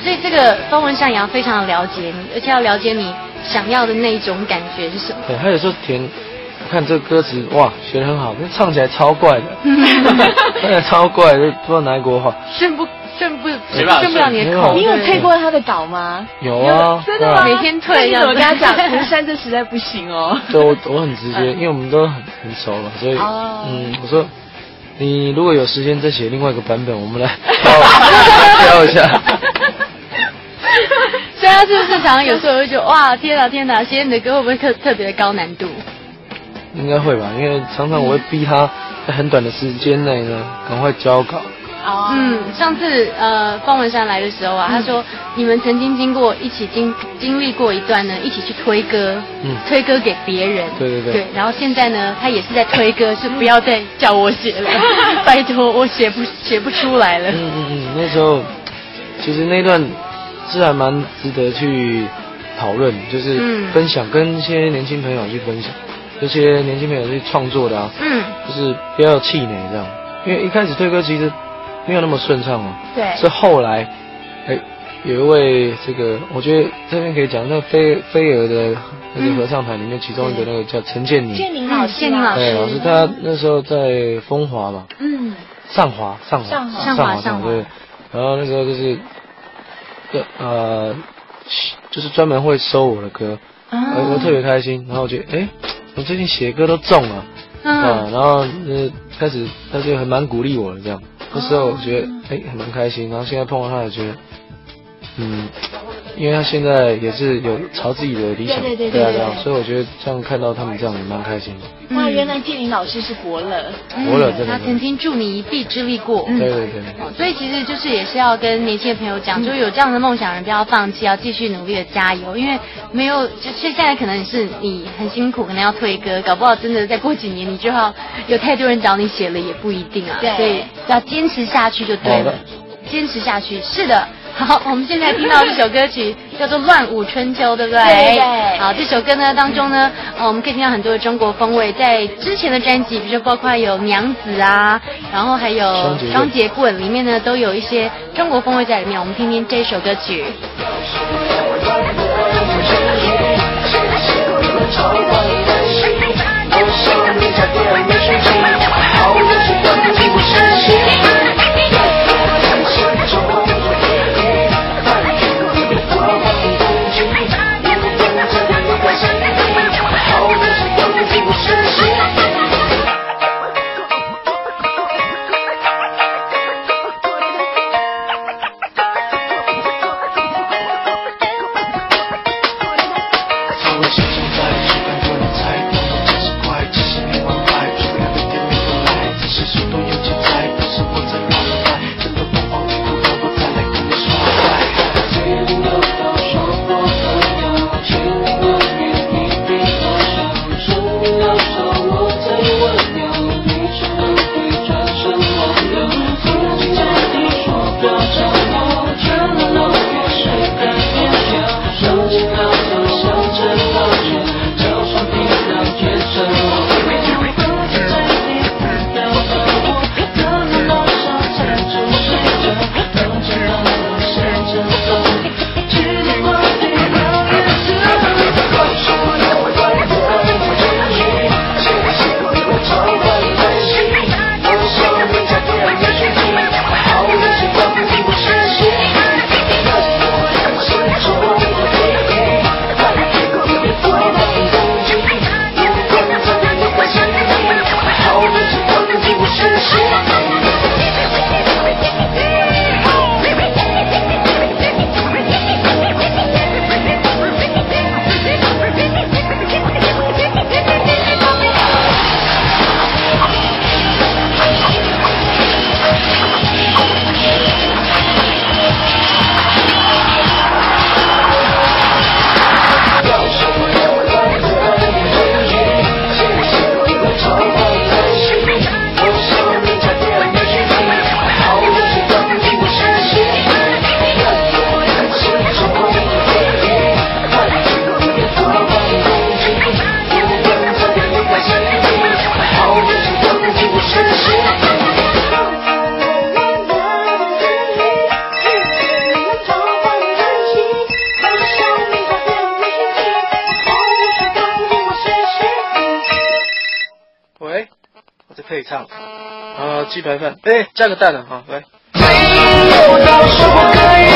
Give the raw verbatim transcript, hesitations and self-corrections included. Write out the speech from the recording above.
所以这个方文山也要非常的了解你，而且要了解你想要的那一种感觉是什么。 对，他有时候填，看这个歌词，哇，写得很好，但唱起来超怪的，唱起来超怪的，不知道哪一国话。 顺不顺不顺顺不了你的口。 你有退过他的稿吗？ 有啊， 真的吗？ 每天退， 我跟他讲，文山这实在不行哦。 对，我我很直接，因为我们都很很熟嘛，所以、哦、嗯，我说你如果有时间再写另外一个版本，我们来挑一下。 所以他是不是常常有时候会觉得哇，天哪天哪，写你的歌会不会特特别的高难度？ 应该会吧，因为常常我会逼他在很短的时间内呢，赶快交稿。 哦，嗯，上次呃方文山来的时候啊，嗯、他说你们曾经经过一起经经历过一段呢，一起去推歌，嗯，推歌给别人， 对对对， 对，然后现在呢，他也是在推歌，是不要再叫我写了，拜托我写不写不出来了。 嗯嗯嗯，那时候其实那段是还蛮值得去讨论，就是分享、嗯、跟一些年轻朋友去分享，这些年轻朋友去创作的啊，嗯，就是不要气馁这样，因为一开始推歌其实没有那么顺畅哦， 对， 是后来，哎、欸，有一位这个，我觉得这边可以讲，那个飞飞儿的那个合唱团里面，其中一个那个叫陈建宁， 建宁老师， 建宁老师， 对，老师他那时候在风华嘛，嗯，上华上华上华上华上华， 对，然后那时候就是，呃，就是专门会收我的歌，啊、我特别开心，然后我觉得，哎、欸，我最近写歌都中了，嗯、啊，然后呃开始他就很蛮鼓励我的这样。那时候我觉得哎还蛮开心，然后现在碰到他也觉得，嗯，因为他现在也是有朝自己的理想， 对对对 对, 对啊，所以我觉得这样看到他们这样也蛮开心的。 哇，原来建宁老师是活了， 活了真的。 他曾经助你一臂之力过。 对对对。 所以其实就是也是要跟年轻的朋友讲，就有这样的梦想人不要放弃，要继续努力的加油，因为没有，就现在可能是你很辛苦，可能要推歌，搞不好真的再过几年你就要有太多人找你写了也不一定啊。 对。 所以要坚持下去就对了。坚持下去，是的。好，我们现在听到这首歌曲叫做《乱舞春秋》，对不对？ 对对。 好，这首歌呢当中呢，呃，我们可以听到很多的中国风味，在之前的专辑，比如说包括有娘子啊，然后还有双节棍，里面呢都有一些中国风味在里面。我们听听这首歌曲。 在以唱。然后鸡排饭，哎，加个蛋啊，好，来。